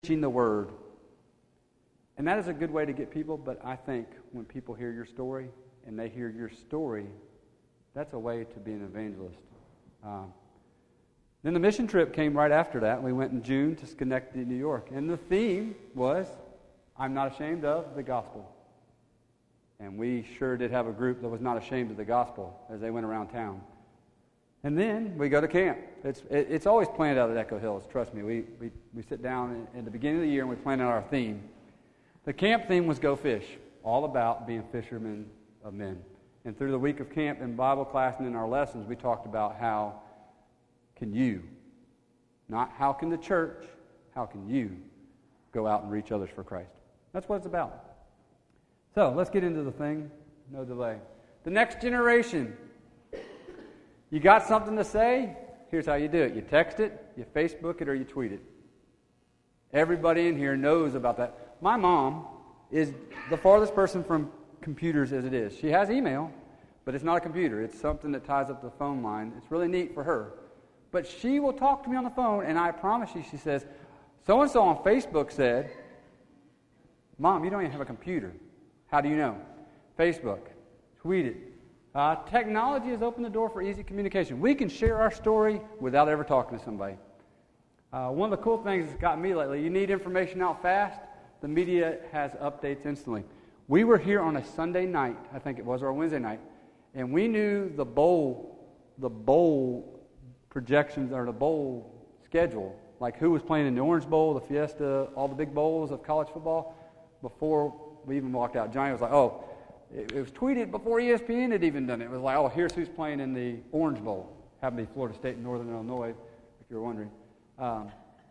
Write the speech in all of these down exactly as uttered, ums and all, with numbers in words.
preaching the word. And that is a good way to get people, but I think when people hear your story and they hear your story, that's a way to be an evangelist. Um, then the mission trip came right after that. We went in June to Schenectady, New York. And the theme was, I'm not ashamed of the gospel. And we sure did have a group that was not ashamed of the gospel as they went around town. And then we go to camp. It's it, it's always planned out at Echo Hills, trust me. We we, we sit down in, in the beginning of the year and we plan out our theme. The camp theme was Go Fish, all about being fishermen of men. And through the week of camp in Bible class and in our lessons, we talked about how can you, not how can the church, how can you go out and reach others for Christ. That's what it's about. So let's get into the thing, no delay. The next generation. You got something to say? Here's how you do it. You text it, you Facebook it, or you tweet it. Everybody in here knows about that. My mom is the farthest person from computers as it is. She has email, but it's not a computer. It's something that ties up the phone line. It's really neat for her. But she will talk to me on the phone, and I promise you, she says, so-and-so on Facebook said, Mom, you don't even have a computer. How do you know? Facebook. Tweet it. Uh, technology has opened the door for easy communication. We can share our story without ever talking to somebody. Uh, one of the cool things that's gotten me lately, you need information out fast, the media has updates instantly. We were here on a Sunday night, I think it was, or a Wednesday night, and we knew the bowl, the bowl projections, or the bowl schedule, like who was playing in the Orange Bowl, the Fiesta, all the big bowls of college football, before we even walked out. Johnny was like, oh, it, it was tweeted before E S P N had even done it. It was like, oh, here's who's playing in the Orange Bowl. Happened to be Florida State and Northern Illinois, if you're wondering. Um,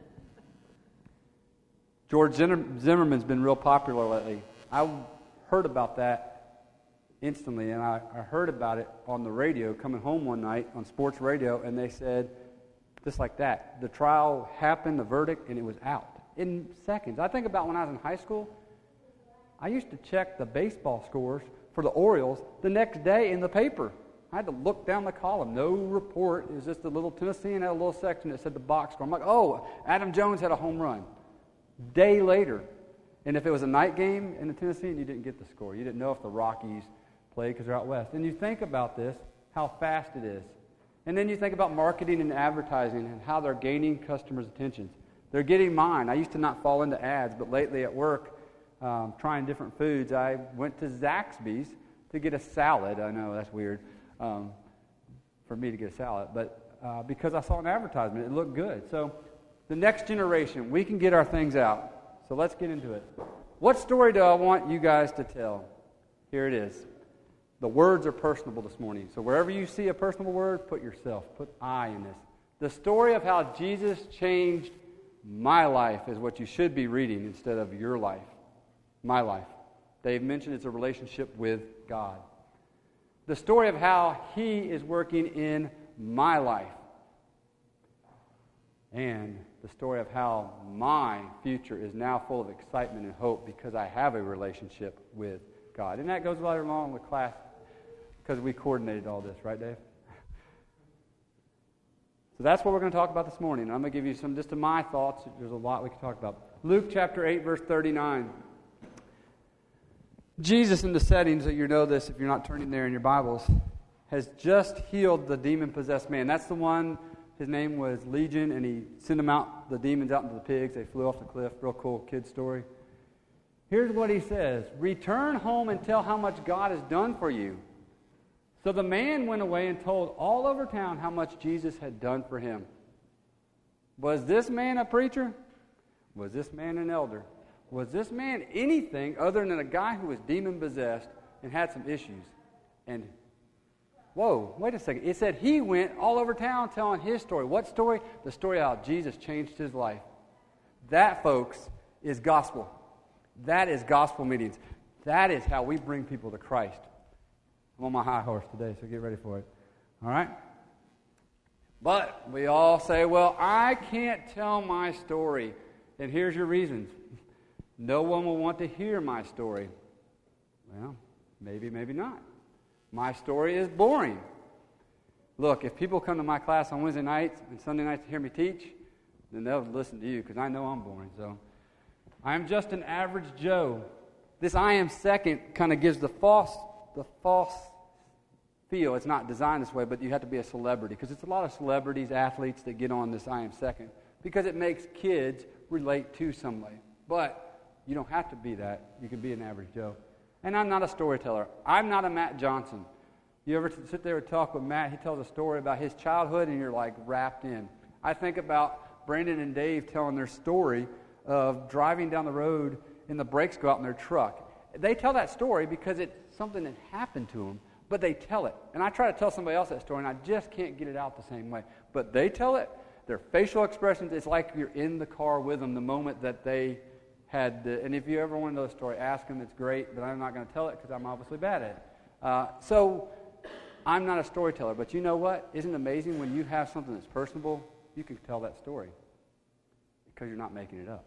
George Zimmerman's been real popular lately. I heard about that instantly, and I, I heard about it on the radio coming home one night on sports radio, and they said, just like that, the trial happened, the verdict, and it was out in seconds. I think about when I was in high school, I used to check the baseball scores for the Orioles the next day in the paper. I had to look down the column. No report. It was just a little Tennessean had a little section that said the box score. I'm like, oh, Adam Jones had a home run. Day later. And if it was a night game in the Tennessean, you didn't get the score. You didn't know if the Rockies played because they're out west. And you think about this, how fast it is. And then you think about marketing and advertising and how they're gaining customers' attentions. They're getting mine. I used to not fall into ads, but lately at work, um, trying different foods, I went to Zaxby's to get a salad. I know, that's weird um, for me to get a salad. But uh, because I saw an advertisement, it looked good. So the next generation, we can get our things out. So let's get into it. What story do I want you guys to tell? Here it is. The words are personable this morning. So wherever you see a personable word, put yourself, put I in this. The story of how Jesus changed my life is what you should be reading instead of your life. My life. Dave mentioned it's a relationship with God. The story of how He is working in my life. And the story of how my future is now full of excitement and hope because I have a relationship with God. And that goes right along with class because we coordinated all this, right, Dave? So that's what we're going to talk about this morning. I'm going to give you some just of my thoughts. There's a lot we can talk about. Luke chapter eight, verse thirty-nine. Jesus, in the settings that you know this, if you're not turning there in your Bibles, has just healed the demon-possessed man. That's the one, his name was Legion, and he sent him out, the demons out into the pigs. They flew off the cliff. Real cool kid story. Here's what he says. Return home and tell how much God has done for you. So the man went away and told all over town how much Jesus had done for him. Was this man a preacher? Was this man an elder? Was this man anything other than a guy who was demon-possessed and had some issues? And, whoa, wait a second. It said he went all over town telling his story. What story? The story of how Jesus changed his life. That, folks, is gospel. That is gospel meetings. That is how we bring people to Christ. I'm on my high horse today, so get ready for it. All right? But we all say, well, I can't tell my story. And here's your reasons. No one will want to hear my story. Well, maybe, maybe not. My story is boring. Look, if people come to my class on Wednesday nights and Sunday nights to hear me teach, then they'll listen to you because I know I'm boring. So I am just an average Joe. This I am second kind of gives the false, the false feel. It's not designed this way, but you have to be a celebrity, because it's a lot of celebrities, athletes that get on this I am second, because it makes kids relate to somebody. But you don't have to be that. You can be an average Joe. And I'm not a storyteller. I'm not a Matt Johnson. You ever sit there and talk with Matt, he tells a story about his childhood, and you're like wrapped in. I think about Brandon and Dave telling their story of driving down the road and the brakes go out in their truck. They tell that story because it's something that happened to them, but they tell it. And I try to tell somebody else that story, and I just can't get it out the same way. But they tell it, their facial expressions, it's like you're in the car with them the moment that they had the, and if you ever want to know the story, ask them. It's great, but I'm not going to tell it because I'm obviously bad at it. Uh, so I'm not a storyteller, but you know what? Isn't it amazing when you have something that's personable, you can tell that story because you're not making it up.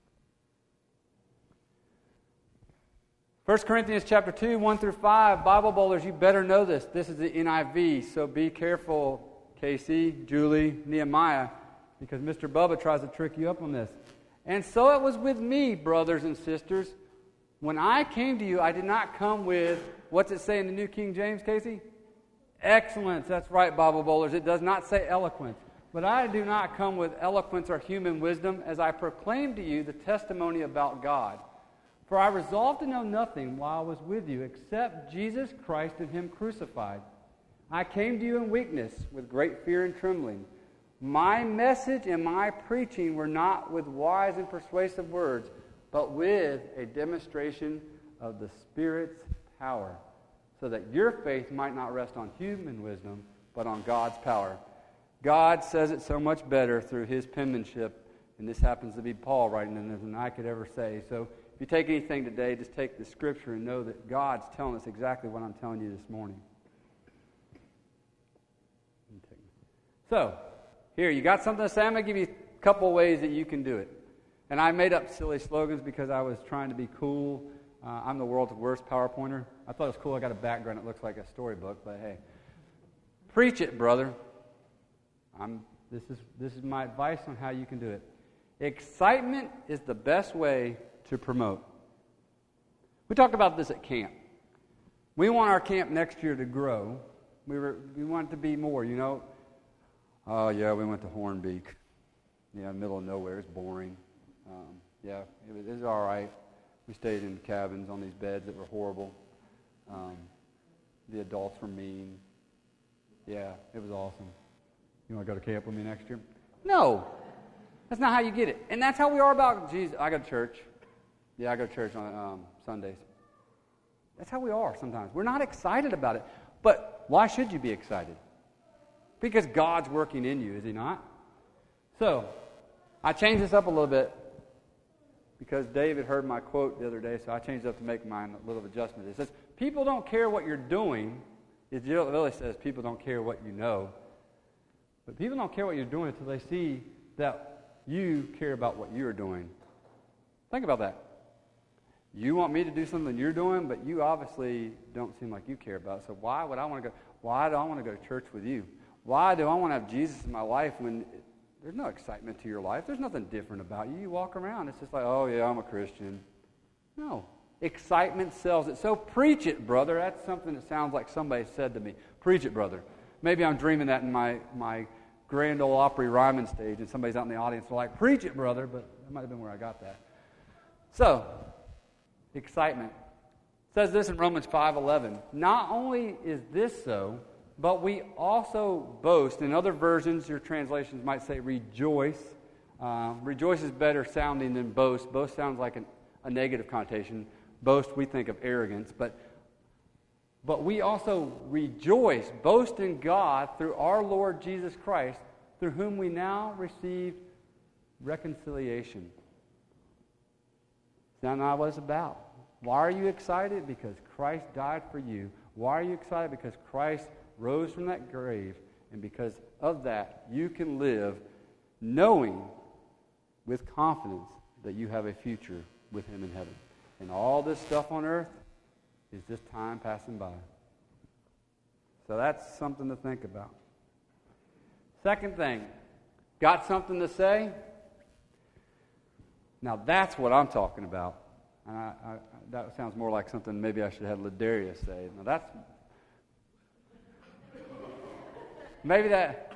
First Corinthians chapter two, one through five, Bible bowlers, you better know this. This is the N I V, so be careful, Casey, Julie, Nehemiah, because Mister Bubba tries to trick you up on this. And so it was with me, brothers and sisters. When I came to you, I did not come with, what's it say in the New King James, Casey? Excellence. That's right, Bible bowlers. It does not say eloquence. But I do not come with eloquence or human wisdom, as I proclaim to you the testimony about God. For I resolved to know nothing while I was with you, except Jesus Christ and Him crucified. I came to you in weakness, with great fear and trembling. My message and my preaching were not with wise and persuasive words, but with a demonstration of the Spirit's power, so that your faith might not rest on human wisdom, but on God's power. God says it so much better through His penmanship, and this happens to be Paul writing it than I could ever say. So if you take anything today, just take the Scripture and know that God's telling us exactly what I'm telling you this morning. So, here, you got something to say? I'm going to give you a couple ways that you can do it. And I made up silly slogans because I was trying to be cool. Uh, I'm the world's worst PowerPointer. I thought it was cool. I got a background that looks like a storybook, but hey. Preach it, brother. I'm, this is, this is my advice on how you can do it. Excitement is the best way to promote. We talked about this at camp. We want our camp next year to grow. We were, we want it to be more, you know. Oh, yeah, we went to Hornbeak. Yeah, middle of nowhere. It's boring. Um, yeah, it was, it was all right. We stayed in cabins on these beds that were horrible. Um, the adults were mean. Yeah, it was awesome. You want to go to camp with me next year? No. That's not how you get it. And that's how we are about Jesus. I go to church. Yeah, I go to church on um, Sundays. That's how we are sometimes. We're not excited about it. But why should you be excited? Because God's working in you, is He not? So, I changed this up a little bit because David heard my quote the other day, so I changed it up to make mine a little adjustment. It says, people don't care what you're doing. It really says people don't care what you know. But people don't care what you're doing until they see that you care about what you're doing. Think about that. You want me to do something you're doing, but you obviously don't seem like you care about it. So why would I want to go? Why do I want to go to church with you? Why do I want to have Jesus in my life when there's no excitement to your life? There's nothing different about you. You walk around, it's just like, oh yeah, I'm a Christian. No. Excitement sells it. So preach it, brother. That's something that sounds like somebody said to me. Preach it, brother. Maybe I'm dreaming that in my, my Grand Ole Opry Ryman stage, and somebody's out in the audience and they're like, preach it, brother. But that might have been where I got that. So, excitement. It says this in Romans five eleven. Not only is this so, but we also boast. In other versions, your translations might say rejoice. Uh, rejoice is better sounding than boast. Boast sounds like an, a negative connotation. Boast, we think of arrogance. But, but we also rejoice, boast in God through our Lord Jesus Christ, through whom we now receive reconciliation. Is that not what it's about? Why are you excited? Because Christ died for you. Why are you excited? Because Christ rose from that grave, and because of that, you can live knowing with confidence that you have a future with Him in heaven. And all this stuff on earth is just time passing by. So that's something to think about. Second thing, got something to say? Now that's what I'm talking about. And I, I, that sounds more like something maybe I should have Ladarius say. Now that's maybe that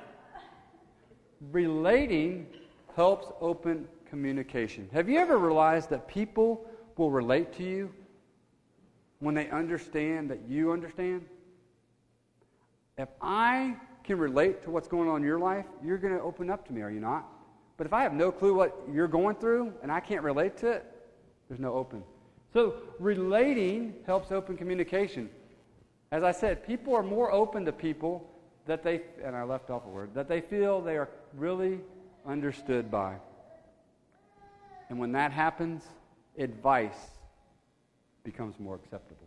relating helps open communication. Have you ever realized that people will relate to you when they understand that you understand? If I can relate to what's going on in your life, you're going to open up to me, are you not? But if I have no clue what you're going through and I can't relate to it, there's no open. So relating helps open communication. As I said, people are more open to people that they, and I left off a word, that they feel they are really understood by. And when that happens, advice becomes more acceptable.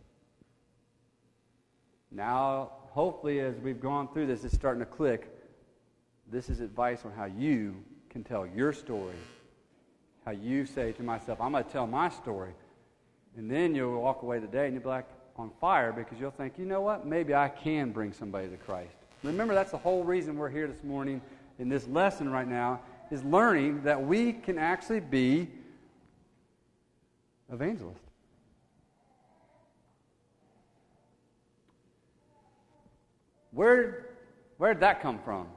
Now, hopefully, as we've gone through this, it's starting to click. This is advice on how you can tell your story. How you say to myself, I'm going to tell my story. And then you'll walk away today and you'll be like on fire because you'll think, you know what? Maybe I can bring somebody to Christ. Remember, that's the whole reason we're here this morning in this lesson right now, is learning that we can actually be evangelists. Where, where did that come from?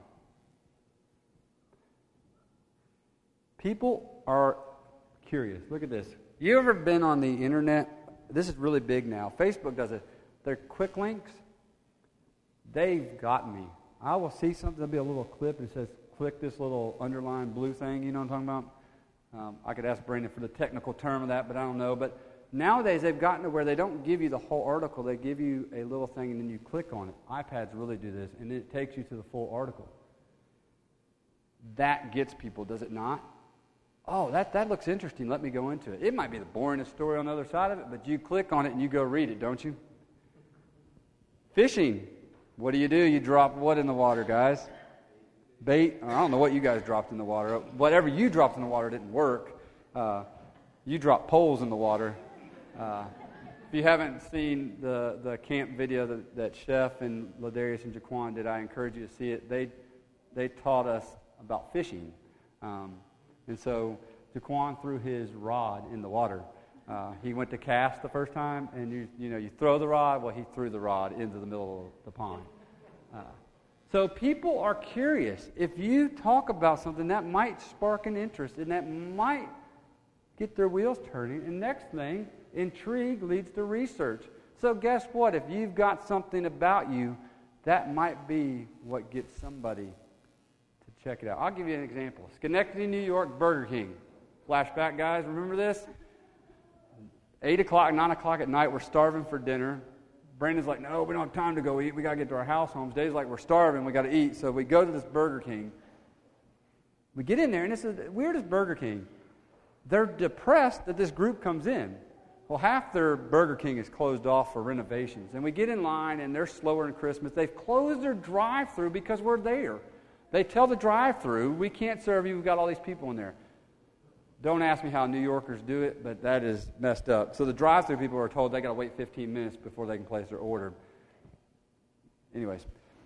People are curious. Look at this. You ever been on the internet? This is really big now. Facebook does it. They're quick links. They've got me. I will see something, there'll be a little clip and it says, click this little underlined blue thing, you know what I'm talking about? Um, I could ask Brandon for the technical term of that, but I don't know. But nowadays they've gotten to where they don't give you the whole article. They give you a little thing and then you click on it. iPads really do this, and it takes you to the full article. That gets people, does it not? Oh, that, that looks interesting. Let me go into it. It might be the boringest story on the other side of it, but you click on it and you go read it, don't you? Fishing. What do you do? You drop what in the water, guys? Bait. I don't know what you guys dropped in the water. Whatever you dropped in the water didn't work. Uh, you dropped poles in the water. Uh, if you haven't seen the, the camp video that, that Chef and Ladarius and Jaquan did, I encourage you to see it. They they taught us about fishing. Um, and so Jaquan threw his rod in the water. Uh, he went to cast the first time, and you you know you throw the rod. Well, he threw the rod into the middle of the pond. Uh, so people are curious. If you talk about something, that might spark an interest, and that might get their wheels turning. And next thing, intrigue leads to research. So guess what? If you've got something about you, that might be what gets somebody to check it out. I'll give you an example. Schenectady, New York, Burger King. Flashback, guys. Remember this? eight o'clock, nine o'clock at night, we're starving for dinner. Brandon's like, no, we don't have time to go eat. We got to get to our house homes. Dave's like, we're starving. We got to eat. So we go to this Burger King. We get in there, and it's the weirdest Burger King. They're depressed that this group comes in. Well, half their Burger King is closed off for renovations. And we get in line, and they're slower than Christmas. They've closed their drive-thru because we're there. They tell the drive-thru, we can't serve you. We've got all these people in there. Don't ask me how New Yorkers do it, but that is messed up. So the drive-thru people are told they got to wait fifteen minutes before they can place their order. Anyways,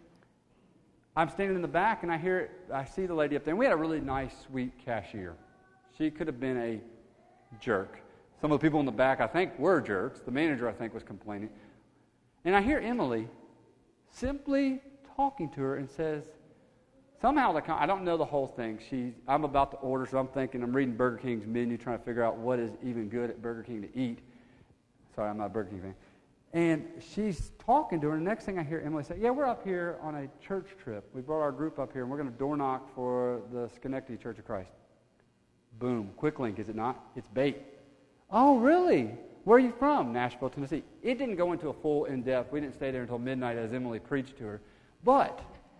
I'm standing in the back, and I hear, I see the lady up there. And we had a really nice, sweet cashier. She could have been a jerk. Some of the people in the back, I think, were jerks. The manager, I think, was complaining. And I hear Emily simply talking to her and says, somehow, the I don't know the whole thing. She, I'm about to order, so I'm thinking, I'm reading Burger King's menu, trying to figure out what is even good at Burger King to eat. Sorry, I'm not a Burger King fan. And she's talking to her, and the next thing I hear Emily say, yeah, we're up here on a church trip. We brought our group up here, and we're going to door knock for the Schenectady Church of Christ. Boom. Quick link, is it not? It's bait. Oh, really? Where are you from? Nashville, Tennessee. It didn't go into a full in-depth. We didn't stay there until midnight as Emily preached to her. But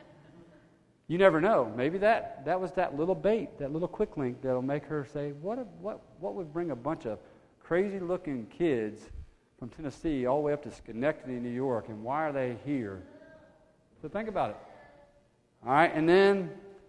you never know. Maybe that, that was that little bait, that little quick link that'll make her say, what, if, what, what would bring a bunch of crazy-looking kids from Tennessee all the way up to Schenectady, New York, and why are they here? So think about it. All right, and then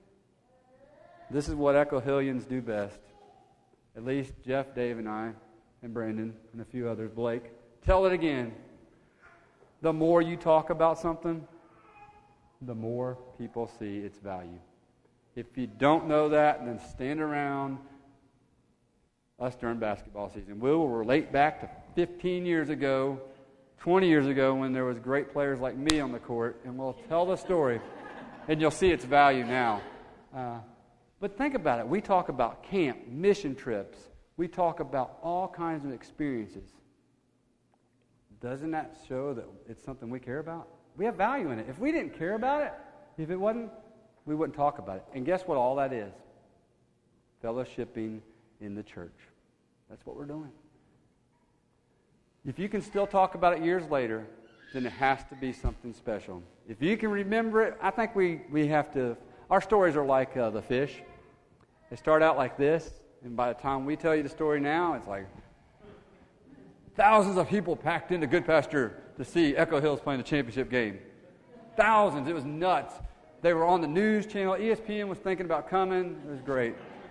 this is what Echo Hillians do best. At least Jeff, Dave, and I, and Brandon, and a few others, Blake. Tell it again. The more you talk about something, the more people see its value. If you don't know that, then stand around us during basketball season. We will relate back to fifteen years ago, twenty years ago, when there was great players like me on the court, and we'll tell the story, and you'll see its value now. Uh, but think about it. We talk about camp, mission trips. We talk about all kinds of experiences. Doesn't that show that it's something we care about? We have value in it. If we didn't care about it, if it wasn't, we wouldn't talk about it. And guess what all that is? Fellowshipping in the church. That's what we're doing. If you can still talk about it years later, then it has to be something special. If you can remember it, I think we, we have to, our stories are like uh, the fish. They start out like this, and by the time we tell you the story now, it's like thousands of people packed into Goodpasture to see Echo Hills playing the championship game. Thousands. It was nuts. They were on the news channel. E S P N was thinking about coming. It was great.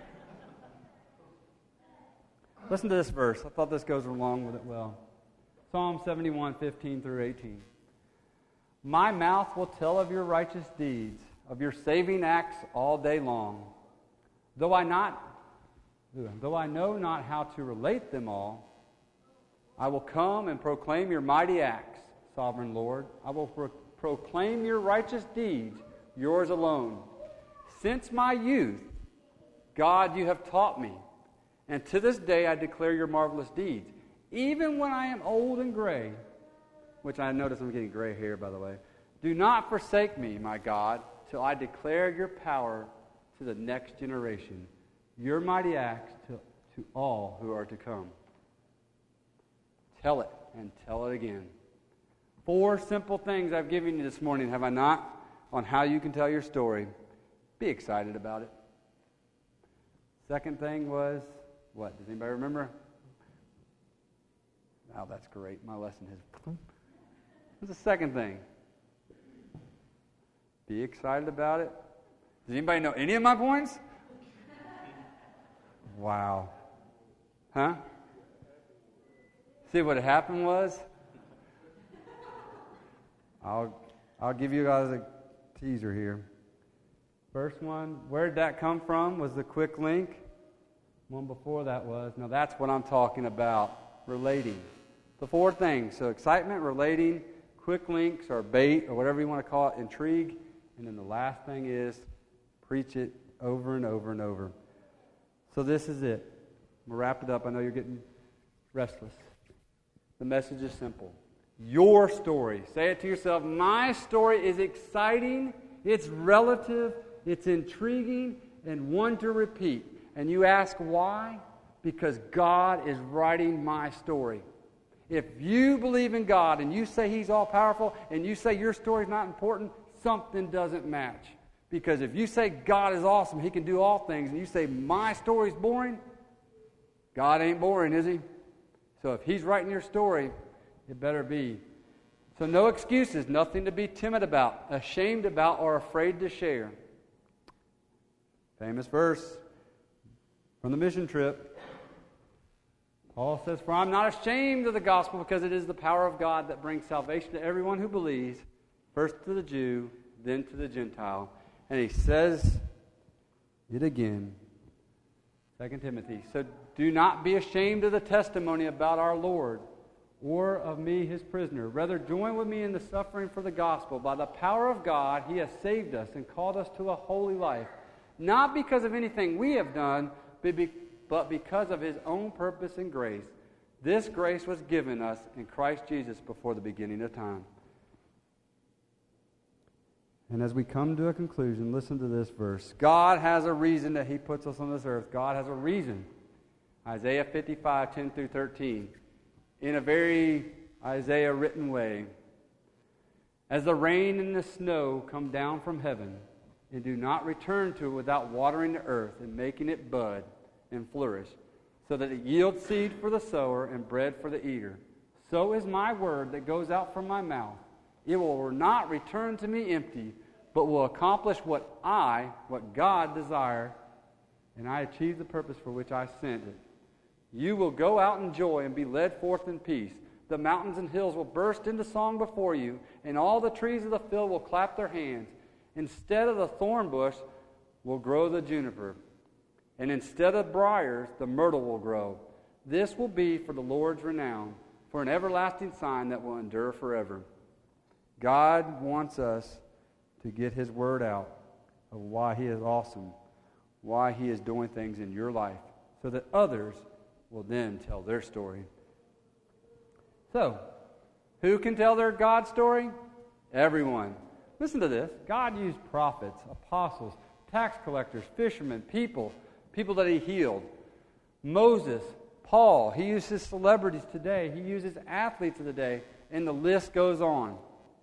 Listen to this verse. I thought this goes along with it well. Psalm seventy-one, fifteen through eighteen. My mouth will tell of your righteous deeds, of your saving acts all day long. Though I not, though I know not how to relate them all, I will come and proclaim your mighty acts, sovereign Lord. I will pro- proclaim your righteous deeds, yours alone. Since my youth, God, you have taught me, and to this day I declare your marvelous deeds. Even when I am old and gray, which I notice I'm getting gray hair, by the way, do not forsake me, my God, till I declare your power to the next generation, your mighty acts to, to all who are to come. Tell it and tell it again. Four simple things I've given you this morning, have I not, on how you can tell your story. Be excited about it. Second thing was, what? Does anybody remember? Oh, that's great. My lesson has... What's the second thing? Be excited about it. Does anybody know any of my points? Wow. Huh? See, what happened was, I'll I'll give you guys a teaser here. First one, where did that come from? Was the quick link. One before that was, now that's what I'm talking about, relating. The four things, so excitement, relating, quick links, or bait, or whatever you want to call it, intrigue, and then the last thing is, preach it over and over and over. So this is it. We'll wrap it up. I know you're getting restless. The message is simple. Your story. Say it to yourself. My story is exciting, it's relative, it's intriguing, and one to repeat. And you ask why? Because God is writing my story. If you believe in God and you say He's all-powerful and you say your story's not important, something doesn't match. Because if you say God is awesome, He can do all things, and you say my story's boring, God ain't boring, is He? So if He's writing your story, it better be. So no excuses, nothing to be timid about, ashamed about, or afraid to share. Famous verse from the mission trip. Paul says, for I'm not ashamed of the gospel, because it is the power of God that brings salvation to everyone who believes, first to the Jew, then to the Gentile. And he says it again, Second Timothy. So do not be ashamed of the testimony about our Lord, or of me, his prisoner. Rather, join with me in the suffering for the gospel. By the power of God, He has saved us and called us to a holy life, not because of anything we have done, but because but because of His own purpose and grace. This grace was given us in Christ Jesus before the beginning of time. And as we come to a conclusion, listen to this verse. God has a reason that He puts us on this earth. God has a reason. Isaiah fifty-five, ten through thirteen. In a very Isaiah-written way. As the rain and the snow come down from heaven, and do not return to it without watering the earth and making it bud and flourish, so that it yields seed for the sower and bread for the eater. So is my word that goes out from my mouth. It will not return to me empty, but will accomplish what I, what God desire, and I achieve the purpose for which I sent it. You will go out in joy and be led forth in peace. The mountains and hills will burst into song before you, and all the trees of the field will clap their hands. Instead of the thorn bush will grow the juniper. And instead of briars, the myrtle will grow. This will be for the Lord's renown, for an everlasting sign that will endure forever. God wants us to get His word out of why He is awesome, why He is doing things in your life, so that others will then tell their story. So, who can tell their God story? Everyone. Listen to this. God used prophets, apostles, tax collectors, fishermen, people, people that He healed. Moses, Paul, He uses celebrities today. He uses athletes of the day, and the list goes on.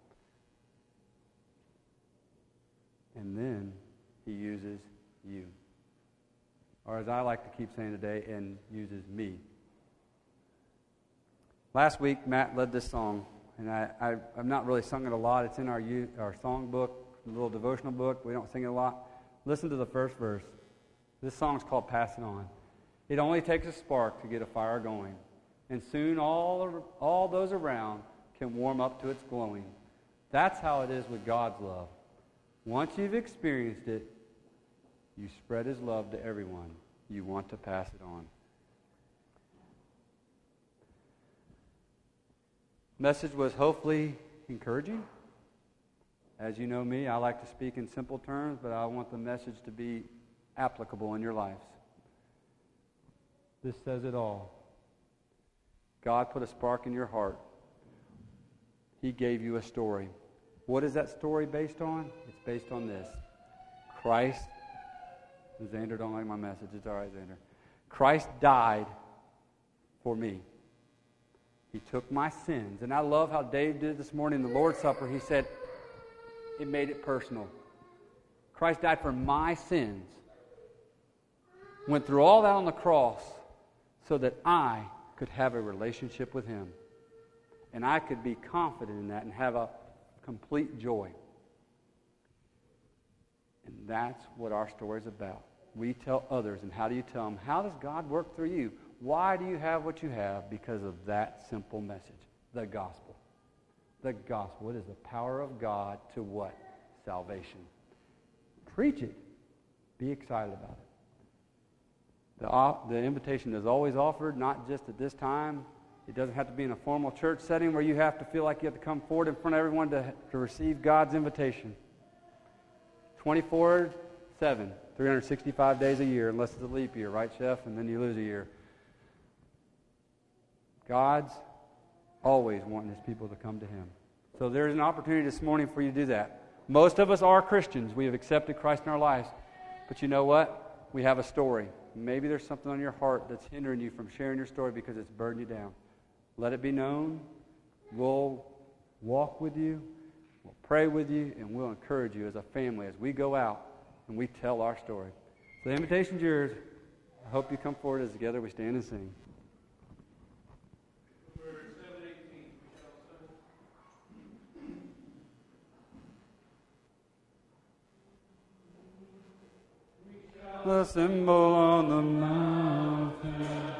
And then He uses you. Or as I like to keep saying today, and uses me. Last week, Matt led this song, and I, I, I've not really sung it a lot. It's in our youth, our song book, a little devotional book. We don't sing it a lot. Listen to the first verse. This song's called Pass It On. It only takes a spark to get a fire going, and soon all, all those around can warm up to its glowing. That's how it is with God's love. Once you've experienced it, you spread His love to everyone. You want to pass it on. Message was hopefully encouraging. As you know me, I like to speak in simple terms, but I want the message to be applicable in your lives. This says it all. God put a spark in your heart. He gave you a story. What is that story based on? It's based on this. Christ, Xander don't like my message. It's all right, Xander. Christ died for me. He took my sins. And I love how Dave did this morning in the Lord's Supper. He said, it made it personal. Christ died for my sins. Went through all that on the cross so that I could have a relationship with Him. And I could be confident in that and have a complete joy. And that's what our story is about. We tell others, and how do you tell them? How does God work through you? Why do you have what you have? Because of that simple message, the gospel. The gospel. It is the power of God to what? Salvation. Preach it. Be excited about it. The, the invitation is always offered, not just at this time. It doesn't have to be in a formal church setting where you have to feel like you have to come forward in front of everyone to, to receive God's invitation. twenty-four seven, three hundred sixty-five days a year, unless it's a leap year, right, Chef? And then you lose a year. God's always wanting His people to come to Him. So there's an opportunity this morning for you to do that. Most of us are Christians. We have accepted Christ in our lives. But you know what? We have a story. Maybe there's something on your heart that's hindering you from sharing your story because it's burdened you down. Let it be known. We'll walk with you. We'll pray with you. And we'll encourage you as a family as we go out and we tell our story. So the invitation's yours. I hope you come forward as together we stand and sing. The symbol on the mountain.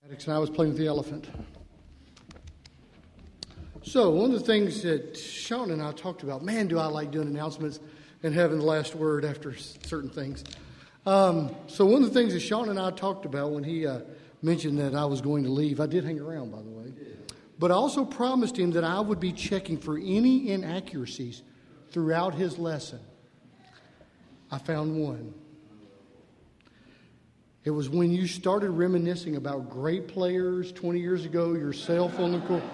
And I was playing with the elephant. So one of the things that Sean and I talked about, man, do I like doing announcements and having the last word after certain things. Um, so one of the things that Sean and I talked about when he uh, mentioned that I was going to leave, I did hang around, by the way, but I also promised him that I would be checking for any inaccuracies throughout his lesson. I found one. It was when you started reminiscing about great players twenty years ago, yourself on the court.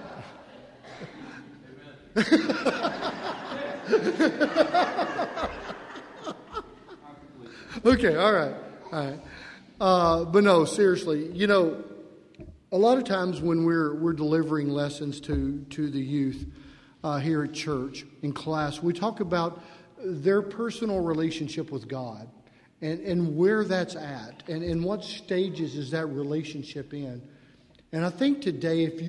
Okay, all right, all right. Uh, but no, seriously, you know, a lot of times when we're we're delivering lessons to to the youth uh, here at church in class, we talk about their personal relationship with God. And, and where that's at, and in what stages is that relationship in. And I think today, if you